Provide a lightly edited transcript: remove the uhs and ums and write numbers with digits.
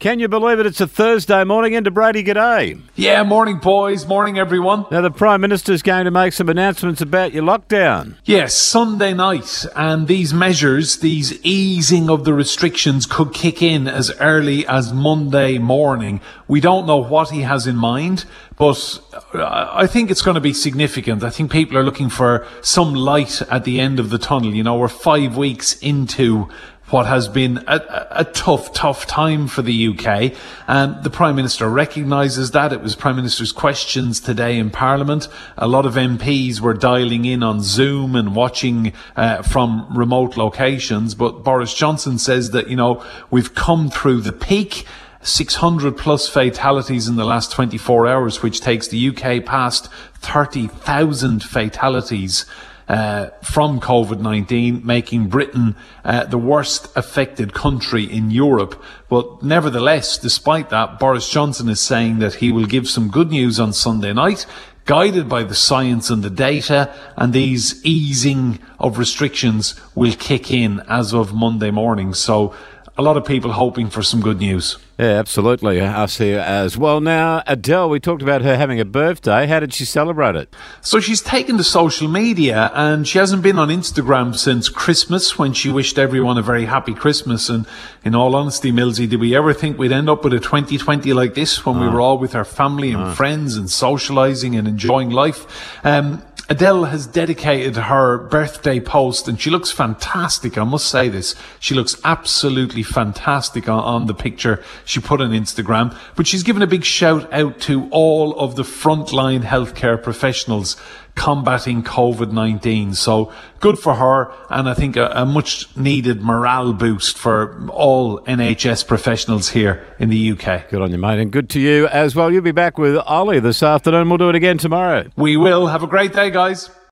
Can you believe it? It's a Thursday morning into Brady. G'day. Yeah, morning boys, morning everyone. Now the Prime Minister's going to make some announcements about your lockdown. Yes, Sunday night, and these measures, these easing of the restrictions could kick in as early as Monday morning. We don't know what he has in mind, but I think it's going to be significant. I think people are looking for some light at the end of the tunnel. You know, we're 5 weeks into what has been a tough time for the UK. And the Prime Minister recognises that. It was Prime Minister's questions today in Parliament. A lot of MPs were dialing in on Zoom and watching from remote locations. But Boris Johnson says that, you know, we've come through the peak. 600 plus fatalities in the last 24 hours, which takes the UK past 30,000 fatalities from COVID-19, making Britain the worst affected country in Europe. But nevertheless, despite that, Boris Johnson is saying that he will give some good news on Sunday night, guided by the science and the data, and these easing of restrictions will kick in as of Monday morning. So a lot of people hoping for some good news. Yeah, absolutely. Us here as well. Now, Adele, we talked about her having a birthday. How did she celebrate it? So she's taken to social media, and she hasn't been on Instagram since Christmas, when she wished everyone a very happy Christmas. And in all honesty, Millsy, did we ever think we'd end up with a 2020 like this, when we were all with our family and friends and socialising and enjoying life? Adele has dedicated her birthday post, and she looks fantastic. I must say this. She looks absolutely fantastic on the picture she put on Instagram. But she's given a big shout out to all of the frontline healthcare professionals combating COVID-19. So good for her, and I think a much needed morale boost for all NHS professionals here in the UK. Good on you, mate, and good to you as well. You'll be back with Ollie this afternoon. We'll do it again tomorrow. We will. Have a great day, guys.